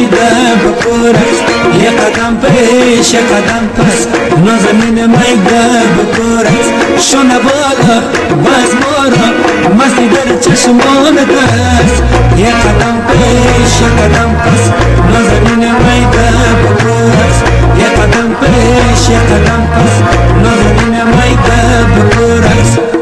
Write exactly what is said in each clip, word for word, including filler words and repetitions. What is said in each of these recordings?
میده بکورت یه قدم پیش یه قدم پس نازنین میده بکورت شونه بالا باز مارا مستی در چشمان دست یه قدم پیش یه قدم پس نازنین میده بکورت یه قدم پیش یه قدم پس نازنین میده بکورت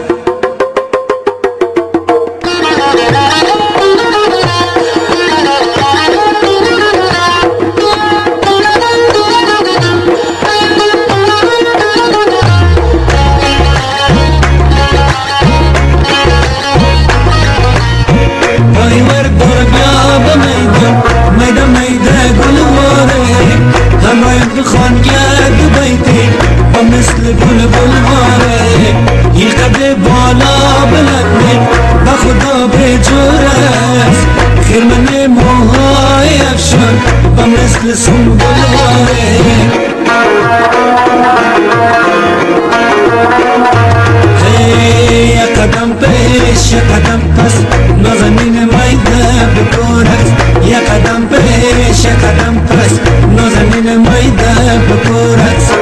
مثل گل بلواره یه قد بالا بلنده با خدا به جورست خرمن موهای افشان با مثل سنبلواره یه قدم پیش یه قدم پس نازنین میده بکورت یه قدم پیش یه قدم پس نازنین میده بکورت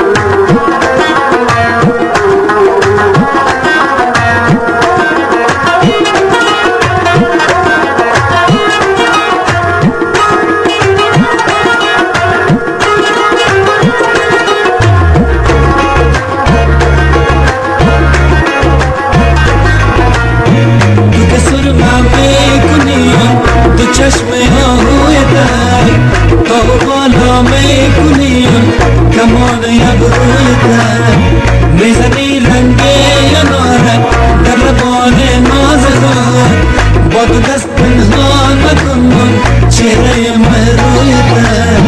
چشم آهوی در تا بالا میکنیم کمان ابروی در میزنی رنگ یناره در لبان ناز خود با تو دست پنهان مکن چهره مهروی در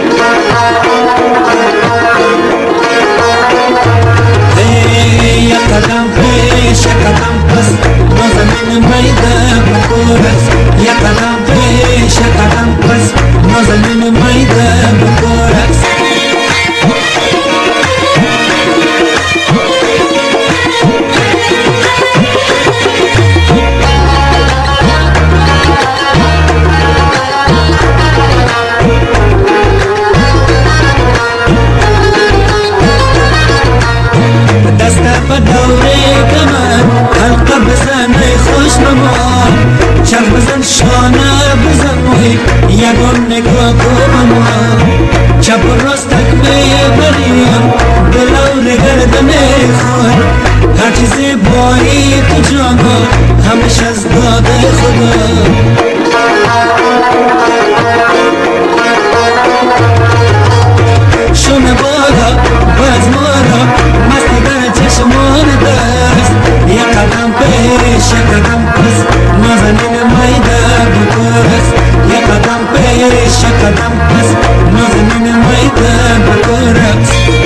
یه قدم پیش یه قدم پس نازنین میده بکورت یه قدم پیش یه قدم پس نازنین میده بکورت دست به دوره کمر حلقه بزن ای خوش نما چرخ بزن شانه بزن محیط یگان نگاه کن ما چپ و راست تکمه بریم بلور گردن خود هر چیزی بایی تو جانا همیشه از داده خدا شونه بالا باز مارا مستی در چشمان دست یه قدم پیش یه قدم پس نازنین میده بکورت یه قدم پیش یه قدم پس نازنین میده بکورت